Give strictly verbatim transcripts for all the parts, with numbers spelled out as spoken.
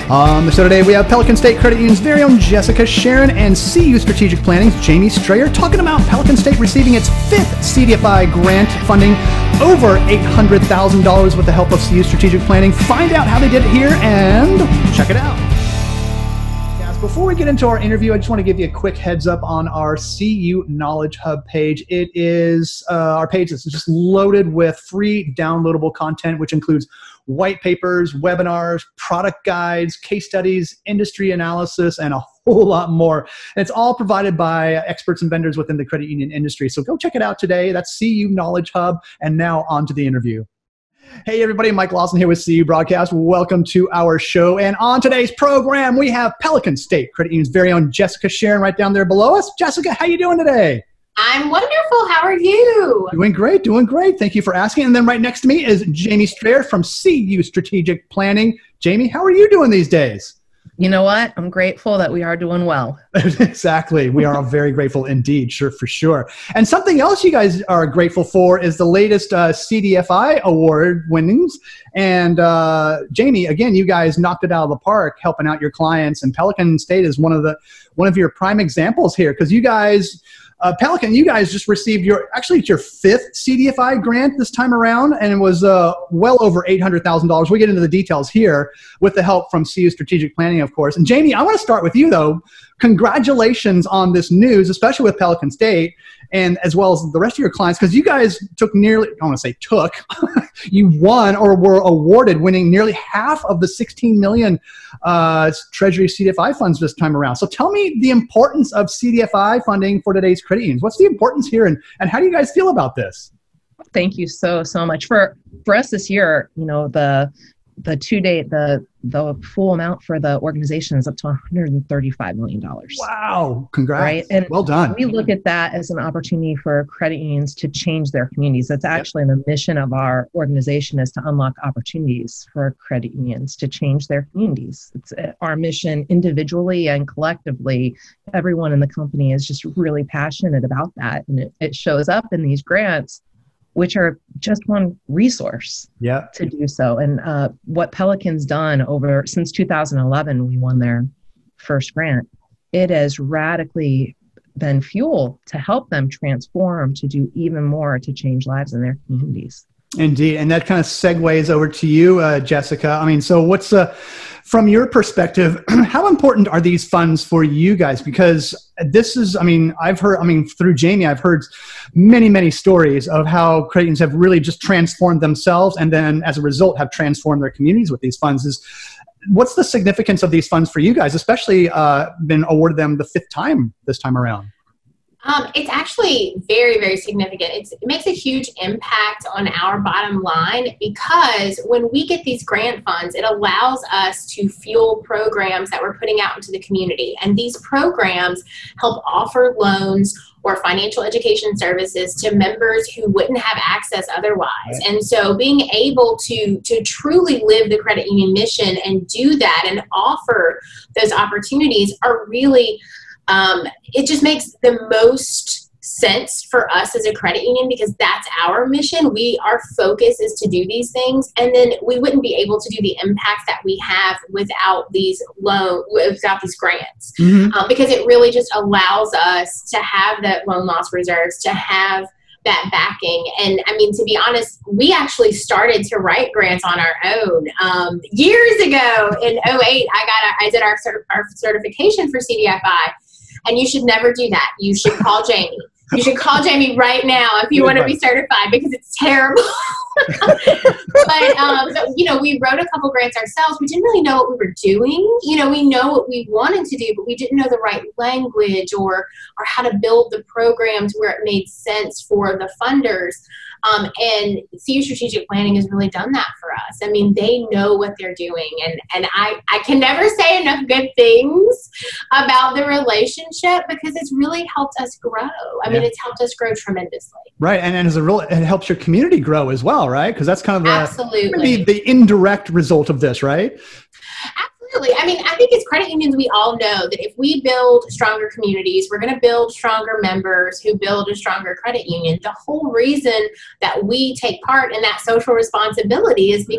On the show today, we have Pelican State Credit Union's very own Jessica Sharon and C U Strategic Planning's Jamie Strayer talking about Pelican State receiving its fifth C D F I grant funding, over eight hundred thousand dollars with the help of C U Strategic Planning. Find out how they did it here and check it out. Guys, before we get into our interview, I just want to give you a quick heads up on our C U Knowledge Hub page. It is uh, our page is just loaded with free downloadable content, which includes white papers, webinars, product guides, case studies, industry analysis, and a whole lot more. And it's all provided by experts and vendors within the credit union industry. So go check it out today. That's C U Knowledge Hub. And now on to the interview. Hey everybody, Mike Lawson here with C U Broadcast. Welcome to our show. And on today's program, we have Pelican State Credit Union's very own Jessica Sharon right down there below us. Jessica, how you doing today? I'm wonderful. How are you? Doing great, doing great. Thank you for asking. And then right next to me is Jamie Strayer from C U Strategic Planning. Jamie, how are you doing these days? You know what? I'm grateful that we are doing well. Exactly. We are very grateful indeed, sure, for sure. And something else you guys are grateful for is the latest uh, C D F I award winnings. And uh, Jamie, again, you guys knocked it out of the park helping out your clients. And Pelican State is one of the one of your prime examples here because you guys... Uh, Pelican, you guys just received your, actually it's your fifth C D F I grant this time around, and it was uh, well over eight hundred thousand dollars. We'll get into the details here with the help from C U Strategic Planning, of course. And Jamie, I want to start with you though. Congratulations on this news, especially with Pelican State, and as well as the rest of your clients, because you guys took nearly, I want to say took, you won or were awarded winning nearly half of the sixteen million uh, Treasury C D F I funds this time around. So tell me the importance of C D F I funding for today's credit unions. What's the importance here, and, and how do you guys feel about this? Thank you so, so much. For for us this year, you know, the the two day, the the full amount for the organization is up to one hundred thirty-five million dollars. Wow. Congrats. Right? And well done. We look at that as an opportunity for credit unions to change their communities. That's actually yep. the mission of our organization, is to unlock opportunities for credit unions to change their communities. It's our mission individually and collectively. Everyone in the company is just really passionate about that. And it, it shows up in these grants, which are just one resource yeah. to do so. And uh, what Pelican's done over, since two thousand eleven, we won their first grant, it has radically been fuel to help them transform, to do even more to change lives in their communities. Indeed. And that kind of segues over to you, uh, Jessica. I mean, so what's, uh, from your perspective, how important are these funds for you guys? Because this is, I mean, I've heard, I mean, through Jamie, I've heard many, many stories of how credit unions have really just transformed themselves and then as a result have transformed their communities with these funds. Is what's the significance of these funds for you guys, especially uh, been awarded them the fifth time this time around? Um, it's actually very, very significant. It's, it makes a huge impact on our bottom line because when we get these grant funds, it allows us to fuel programs that we're putting out into the community. And these programs help offer loans or financial education services to members who wouldn't have access otherwise. Right. And so being able to, to truly live the credit union mission and do that and offer those opportunities are really Um, it just makes the most sense for us as a credit union because that's our mission. We, our focus is to do these things, and then we wouldn't be able to do the impact that we have without these loan, without these grants, mm-hmm. um, because it really just allows us to have that loan loss reserves, to have that backing. And I mean, to be honest, we actually started to write grants on our own um, years ago. In oh eight, I got, a, I did our, cert, our certification for C D F I. And you should never do that. You should call Jamie. You should call Jamie right now if you want to be certified because it's terrible. But, um, so, you know, we wrote a couple grants ourselves. We didn't really know what we were doing. You know, we know what we wanted to do, but we didn't know the right language or, or how to build the programs where it made sense for the funders. Um, and C U Strategic Planning has really done that for us. I mean, they know what they're doing. And, and I, I can never say enough good things about the relationship because it's really helped us grow. I mean, yeah. it's helped us grow tremendously. Right. And, and as a real, it helps your community grow as well, right? Because that's kind of the, Absolutely. the, the indirect result of this, right? Absolutely. I mean, I think as credit unions, we all know that if we build stronger communities, we're going to build stronger members who build a stronger credit union. The whole reason that we take part in that social responsibility is because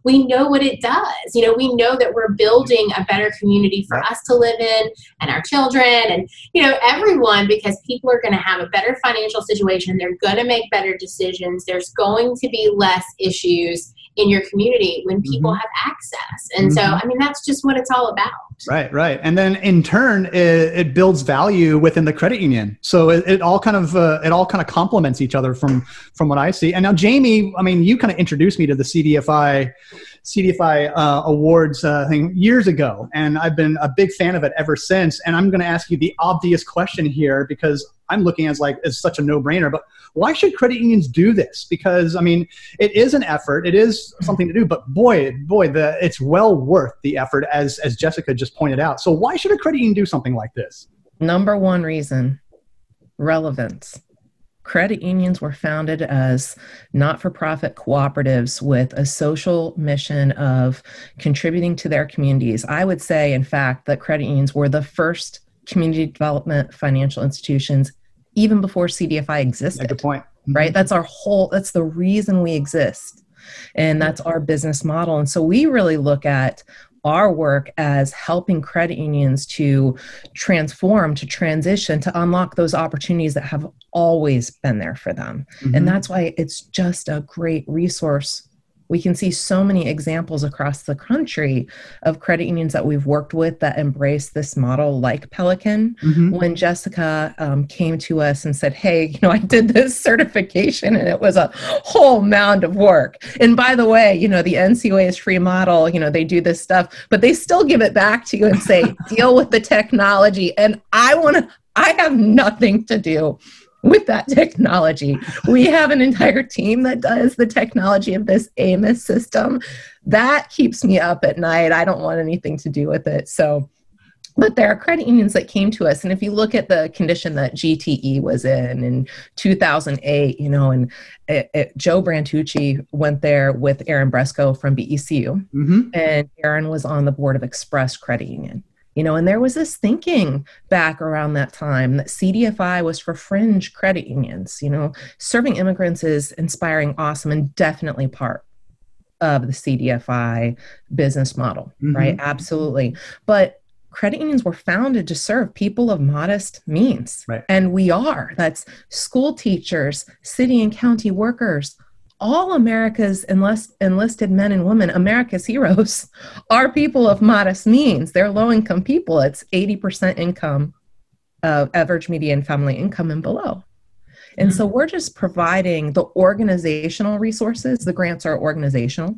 we know what it does. You know, we know that we're building a better community for us to live in and our children and, you know, everyone, because people are going to have a better financial situation. They're going to make better decisions. There's going to be less issues in your community when people mm-hmm. have access. And mm-hmm. so, I mean, that's just what it's all about. Right, right. And then in turn, it, it builds value within the credit union. So it, it all kind of, uh, it all kind of complements each other from, from what I see. And now, Jamie, I mean, you kind of introduced me to the C D F I, C D F I uh, awards uh, thing years ago. And I've been a big fan of it ever since. And I'm going to ask you the obvious question here, because I'm looking as like, as such a no-brainer, but why should credit unions do this? Because, I mean, it is an effort, it is something to do, but boy, boy, the, it's well worth the effort, as, as Jessica just pointed out. So why should a credit union do something like this? Number one reason, relevance. Credit unions were founded as not-for-profit cooperatives with a social mission of contributing to their communities. I would say, in fact, that credit unions were the first community development financial institutions even before C D F I existed. Yeah, good point. Mm-hmm. Right? That's our whole, that's the reason we exist. And that's our business model. And so we really look at our work as helping credit unions to transform, to transition, to unlock those opportunities that have always been there for them. Mm-hmm. And that's why it's just a great resource. We can see so many examples across the country of credit unions that we've worked with that embrace this model, like Pelican. Mm-hmm. When Jessica um, came to us and said, hey, you know, I did this certification and it was a whole mound of work. And by the way, you know, the N C U A's free model, you know, they do this stuff, but they still give it back to you and say, deal with the technology. And I want to, I have nothing to do with that technology. We have an entire team that does the technology of this A M I S system. That keeps me up at night. I don't want anything to do with it. So, but there are credit unions that came to us. And if you look at the condition that G T E was in in two thousand eight, you know, and it, it, Joe Brantucci went there with Aaron Bresco from B E C U. Mm-hmm. And Aaron was on the board of Express Credit Union. You know, and there was this thinking back around that time that C D F I was for fringe credit unions. You know, serving immigrants is inspiring, awesome, and definitely part of the C D F I business model, mm-hmm. right? Absolutely. But credit unions were founded to serve people of modest means. Right. And we are. That's school teachers, city and county workers, all America's enlist, enlisted men and women, America's heroes, are people of modest means. They're low-income people. It's eighty percent income, uh, average median family income and below. And mm-hmm. so we're just providing the organizational resources. The grants are organizational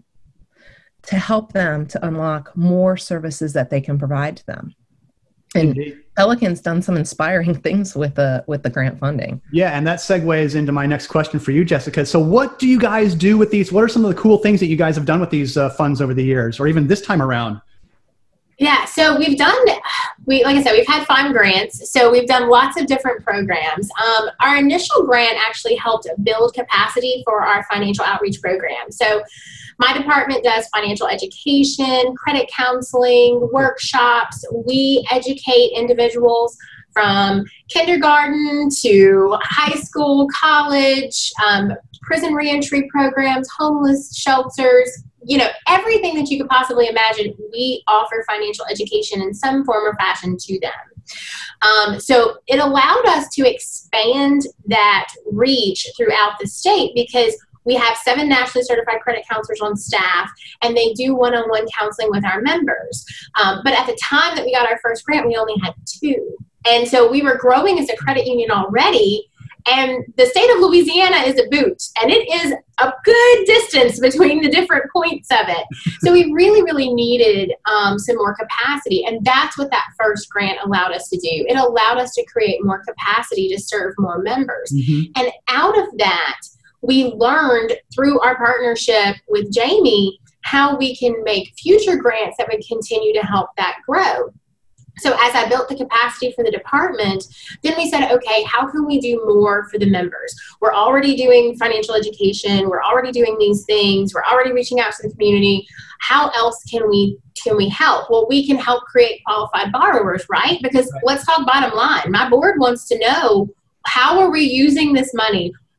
to help them to unlock more services that they can provide to them. And Indeed. Pelican's done some inspiring things with the with the grant funding. Yeah, and that segues into my next question for you, Jessica. So what do you guys do with these? What are some of the cool things that you guys have done with these uh, funds over the years, or even this time around? Yeah, so we've done, we like I said, we've had five grants. So we've done lots of different programs. Um, our initial grant actually helped build capacity for our financial outreach program. So my department does financial education, credit counseling, workshops. We educate individuals from kindergarten to high school, college, um, prison reentry programs, homeless shelters, you know, everything that you could possibly imagine. We offer financial education in some form or fashion to them. Um, so it allowed us to expand that reach throughout the state because we have seven nationally certified credit counselors on staff, and they do one-on-one counseling with our members. Um, but at the time that we got our first grant, we only had two. And so we were growing as a credit union already, and the state of Louisiana is a boot, and it is a good distance between the different points of it. So we really, really needed um, some more capacity, and that's what that first grant allowed us to do. It allowed us to create more capacity to serve more members. Mm-hmm. And out of that, we learned through our partnership with Jamie how we can make future grants that would continue to help that grow. So as I built the capacity for the department, then we said, okay, how can we do more for the members? We're already doing financial education. We're already doing these things. We're already reaching out to the community. How else can we can we help? Well, we can help create qualified borrowers, right? Because right. Let's talk bottom line. My board wants to know, how are we using this money?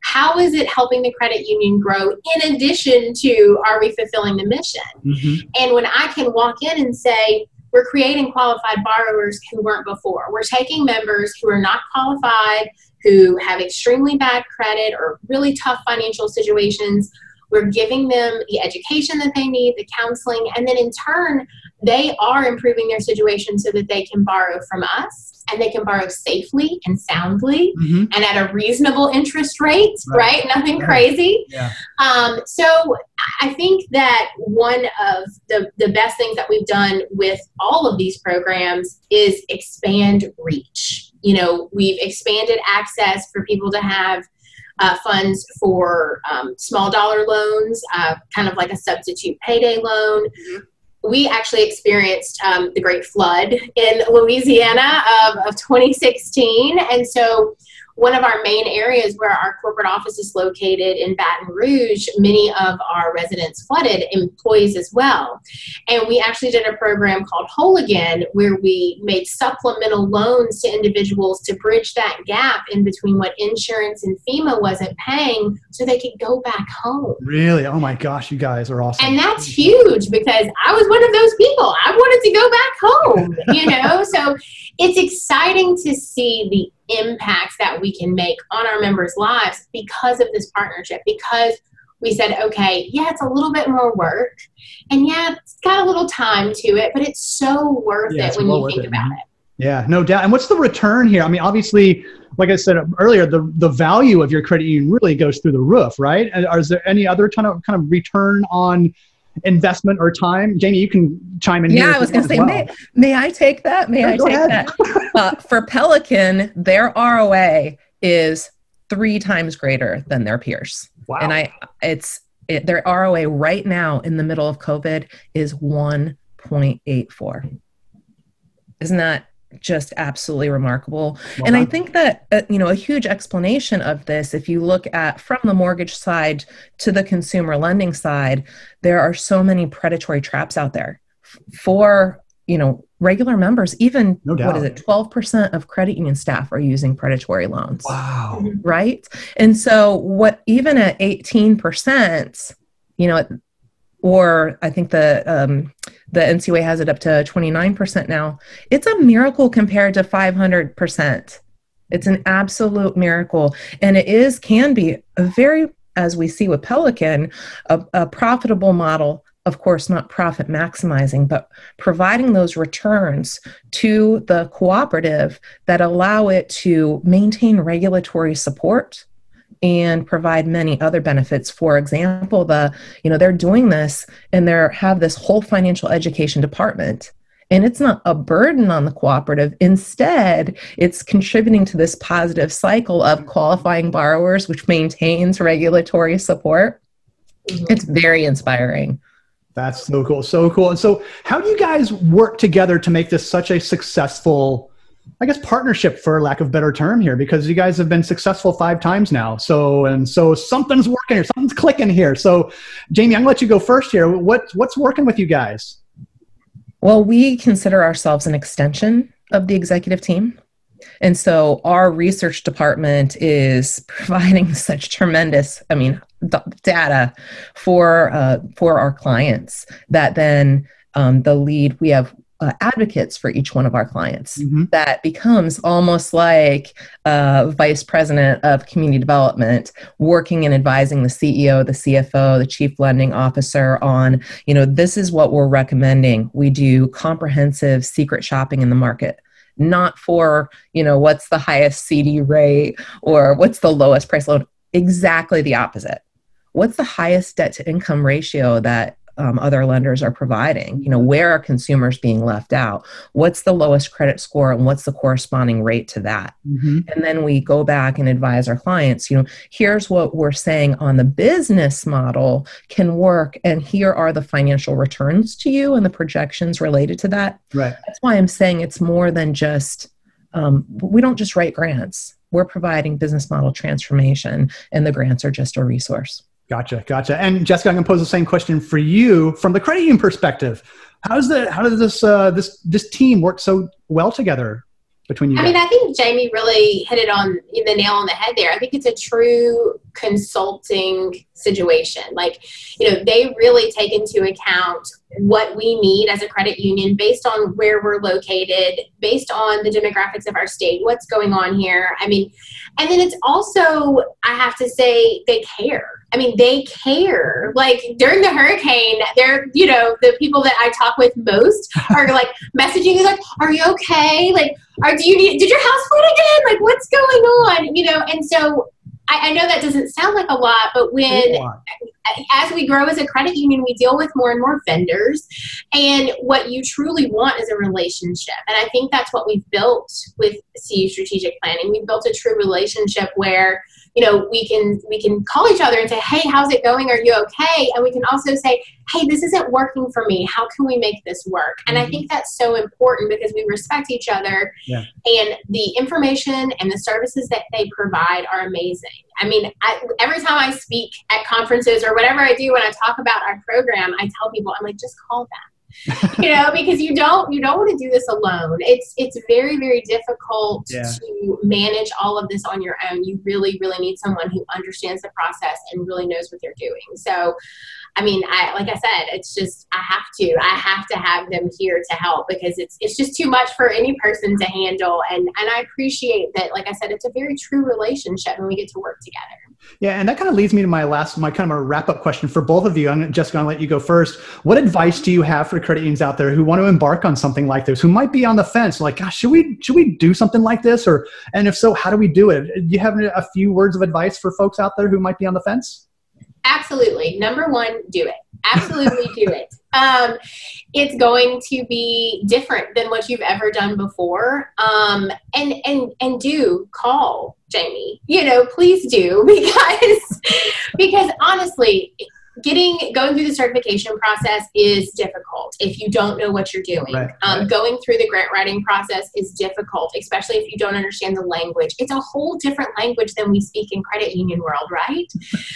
how is it helping the credit union grow in addition to, are we fulfilling the mission? Mm-hmm. And when I can walk in and say, we're creating qualified borrowers who weren't before. We're taking members who are not qualified, who have extremely bad credit or really tough financial situations. We're giving them the education that they need, the counseling, and then in turn, they are improving their situation so that they can borrow from us, and they can borrow safely and soundly mm-hmm. and at a reasonable interest rate, right? right? Nothing right. crazy. Yeah. Um, so I think that one of the, the best things that we've done with all of these programs is expand reach. You know, we've expanded access for people to have Uh, funds for um, small dollar loans, uh, kind of like a substitute payday loan. Mm-hmm. We actually experienced um, the Great Flood in Louisiana of, of twenty sixteen. And so one of our main areas where our corporate office is located in Baton Rouge, many of our residents flooded, employees as well. And we actually did a program called Whole Again, where we made supplemental loans to individuals to bridge that gap in between what insurance and FEMA wasn't paying so they could go back home. Really? Oh my gosh, you guys are awesome. And that's huge because I was one of those people. I wanted to go back home, you know? So it's exciting to see the impacts that we can make on our members' lives because of this partnership, because we said, okay, yeah, it's a little bit more work, and yeah, it's got a little time to it, but it's so worth yeah, it when you think it. about it. Yeah, no doubt. And what's the return here? I mean, obviously, like I said earlier, the, the value of your credit union really goes through the roof, right? And is there any other kind of kind of return on investment or time? Jamie, you can chime in yeah, here. Yeah, I was going to say, well. may, may I take that? May yeah, I take ahead. that? Uh, for Pelican, their R O A is three times greater than their peers. Wow. And I, it's it, their R O A right now in the middle of COVID is one point eight four. Isn't that just absolutely remarkable? Well, and I think that, uh, you know, a huge explanation of this, if you look at from the mortgage side to the consumer lending side, there are so many predatory traps out there for, you know, regular members. Even, no what is it, twelve percent of credit union staff are using predatory loans. Wow. Right? And so what, even at eighteen percent, you know, or I think the um, the N C U A has it up to twenty-nine percent now. It's a miracle compared to five hundred percent. It's an absolute miracle. And it is, can be a very, as we see with Pelican, a, a profitable model, of course, not profit maximizing, but providing those returns to the cooperative that allow it to maintain regulatory support and provide many other benefits. For example, the, you know, they're doing this and they have this whole financial education department, and it's not a burden on the cooperative. Instead, it's contributing to this positive cycle of qualifying borrowers, which maintains regulatory support. Mm-hmm. It's very inspiring. That's so cool. So cool. And so how do you guys work together to make this such a successful, I guess, partnership, for lack of a better term here, because you guys have been successful five times now. So, and so something's working here, something's clicking here. So Jamie, I'm gonna let you go first here. What, what's working with you guys? Well, we consider ourselves an extension of the executive team. And so our research department is providing such tremendous, I mean, d- data for, uh, for our clients that then um, the lead, we have Uh, advocates for each one of our clients. Mm-hmm. That becomes almost like a vice president of community development, working and advising the C E O, the C F O, the chief lending officer on, you know, this is what we're recommending. We do comprehensive secret shopping in the market, not for, you know, what's the highest C D rate or what's the lowest price loan. Exactly the opposite. What's the highest debt to income ratio that Um, other lenders are providing? You know, where are consumers being left out? What's the lowest credit score and what's the corresponding rate to that? Mm-hmm. And then we go back and advise our clients, you know, here's what we're saying on the business model can work, and here are the financial returns to you and the projections related to that. Right. That's why I'm saying it's more than just, um, we don't just write grants. We're providing business model transformation, and the grants are just a resource. Gotcha, gotcha. And Jessica, I'm going to pose the same question for you from the credit union perspective. How's the how does this uh, this this team work so well together between you I guys? mean, I think Jamie really hit it on the nail on the head there. I think it's a true consulting situation. Like, you know, they really take into account what we need as a credit union based on where we're located, based on the demographics of our state, what's going on here. I mean, and then it's also, I have to say, they care. I mean, they care. Like during the hurricane, they're, you know, the people that I talk with most are like messaging me like, are you okay? Like, are, do you need, did your house flood again? Like, what's going on? You know, and so I, I know that doesn't sound like a lot, but when, as we grow as a credit union, we deal with more and more vendors. And what you truly want is a relationship. And I think that's what we've built with C U Strategic Planning. We've built a true relationship where, you know, we can we can call each other and say, hey, how's it going? Are you okay? And we can also say, hey, this isn't working for me. How can we make this work? And I think that's so important because we respect each other. Yeah. And the information and the services that they provide are amazing. I mean, I, every time I speak at conferences or whatever I do when I talk about our program, I tell people, I'm like, just call them. You know, because you don't you don't want to do this alone. It's it's very, very difficult yeah. to manage all of this on your own. You really, really need someone who understands the process and really knows what they're doing. So, I mean, I like I said, it's just I have to. I have to have them here to help because it's it's just too much for any person to handle. And and I appreciate that, like I said, it's a very true relationship and we get to work together. Yeah, and that kind of leads me to my last, my kind of a wrap-up question for both of you. I'm just going to let you go first. What advice do you have for credit unions out there who want to embark on something like this, who might be on the fence, like, gosh, should we should we do something like this? Or, and if so, how do we do it? Do you have a few words of advice for folks out there who might be on the fence? Absolutely. Number one, do it. Absolutely do it. Um, it's going to be different than what you've ever done before. Um, and, and, and do call Jamie, you know, please do, because, because honestly, getting, going through the certification process is difficult if you don't know what you're doing. Right, um, right. Going through the grant writing process is difficult, especially if you don't understand the language. It's a whole different language than we speak in credit union world, right?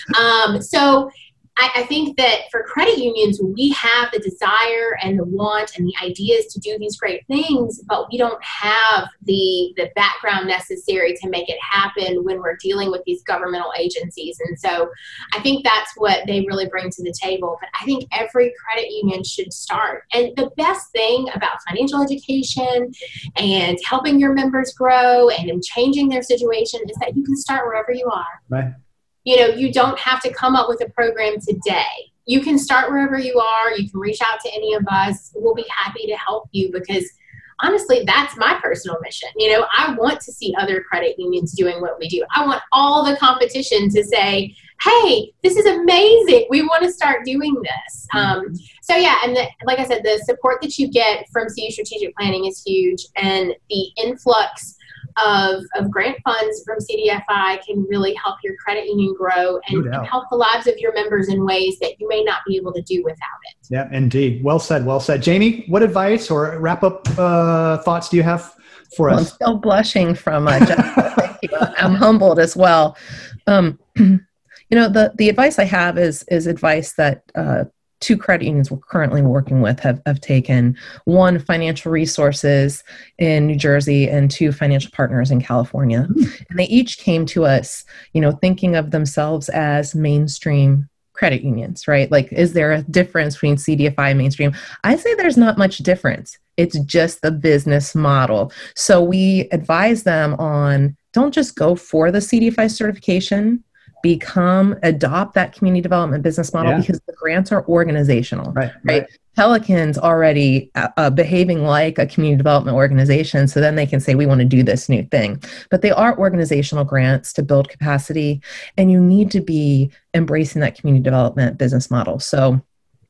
um, so I, I think that for credit unions, we have the desire and the want and the ideas to do these great things, but we don't have the, the background necessary to make it happen when we're dealing with these governmental agencies. And so I think that's what they really bring to the table. But I think every credit union should start. And the best thing about financial education and helping your members grow and changing their situation is that you can start wherever you are. Right. You know, you don't have to come up with a program today. You can start wherever you are. You can reach out to any of us. We'll be happy to help you because honestly, that's my personal mission. You know, I want to see other credit unions doing what we do. I want all the competition to say, hey, this is amazing. We want to start doing this. Um, so yeah, and the, like I said, the support that you get from C U Strategic Planning is huge, and the influx Of, of grant funds from C D F I can really help your credit union grow and, no and help the lives of your members in ways that you may not be able to do without it. Yeah, indeed. Well said. Well said. Jamie, what advice or wrap up uh, thoughts do you have for well, us? I'm still blushing from uh, Jessica. Thank you. I'm humbled as well. Um, you know, the, the advice I have is, is advice that uh, two credit unions we're currently working with have, have taken. One, Financial Resources in New Jersey, and two, Financial Partners in California. Mm. And they each came to us, you know, thinking of themselves as mainstream credit unions, right? Like, is there a difference between C D F I and mainstream? I say there's not much difference. It's just the business model. So we advise them on, don't just go for the C D F I certification, become, adopt that community development business model, yeah. because the grants are organizational, right? right? right. Pelican's already uh, behaving like a community development organization, so then they can say, we want to do this new thing. But they are organizational grants to build capacity, and you need to be embracing that community development business model. So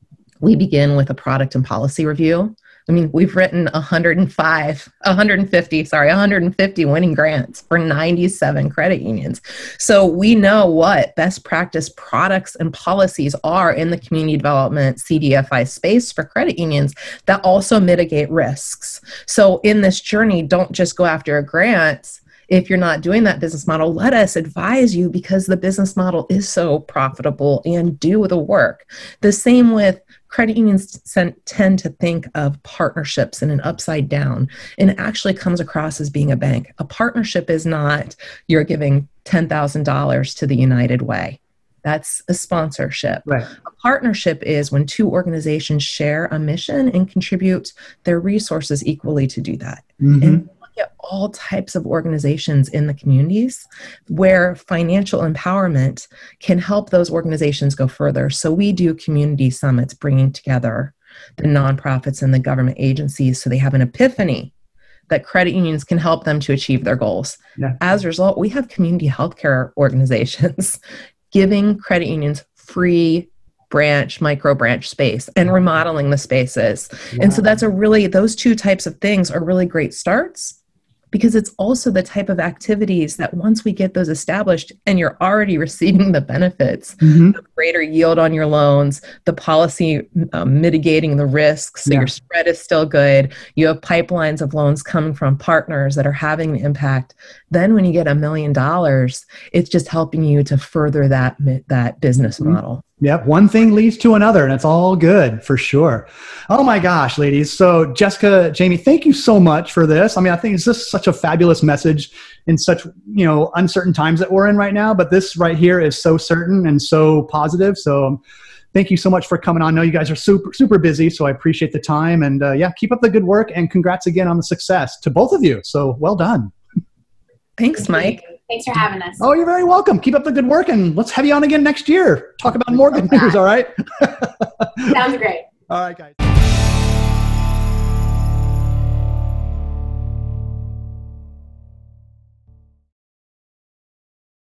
we begin with a product and policy review. I mean, we've written one hundred five, one hundred fifty, sorry, one hundred fifty winning grants for ninety-seven credit unions. So we know what best practice products and policies are in the community development C D F I space for credit unions that also mitigate risks. So in this journey, don't just go after a grant. If you're not doing that business model, let us advise you, because the business model is so profitable, and do the work. The same with credit unions tend to think of partnerships in an upside down, and it actually comes across as being a bank. A partnership is not you're giving ten thousand dollars to the United Way. That's a sponsorship. Right. A partnership is when two organizations share a mission and contribute their resources equally to do that. Mm-hmm. And look at all types of organizations in the communities where financial empowerment can help those organizations go further. So we do community summits, bringing together the nonprofits and the government agencies so they have an epiphany that credit unions can help them to achieve their goals. Yeah. As a result, we have community healthcare organizations giving credit unions free branch, micro branch space and remodeling the spaces. Wow. And so that's a really, those two types of things are really great starts, because it's also the type of activities that once we get those established and you're already receiving the benefits, mm-hmm. the greater yield on your loans, the policy um, mitigating the risks, so yeah. your spread is still good, you have pipelines of loans coming from partners that are having the impact. Then when you get a million dollars, it's just helping you to further that, that business mm-hmm. model. Yep. One thing leads to another, and it's all good for sure. Oh my gosh, ladies. So Jessica, Jamie, thank you so much for this. I mean, I think it's just such a fabulous message in such, you know, uncertain times that we're in right now, but this right here is so certain and so positive. So thank you so much for coming on. I know you guys are super, super busy, so I appreciate the time, and uh, yeah, keep up the good work, and congrats again on the success to both of you. So well done. Thanks, Mike. Thanks for having us. Oh, you're very welcome. Keep up the good work, and let's have you on again next year. Talk about more good news, all right? Sounds great. All right, guys.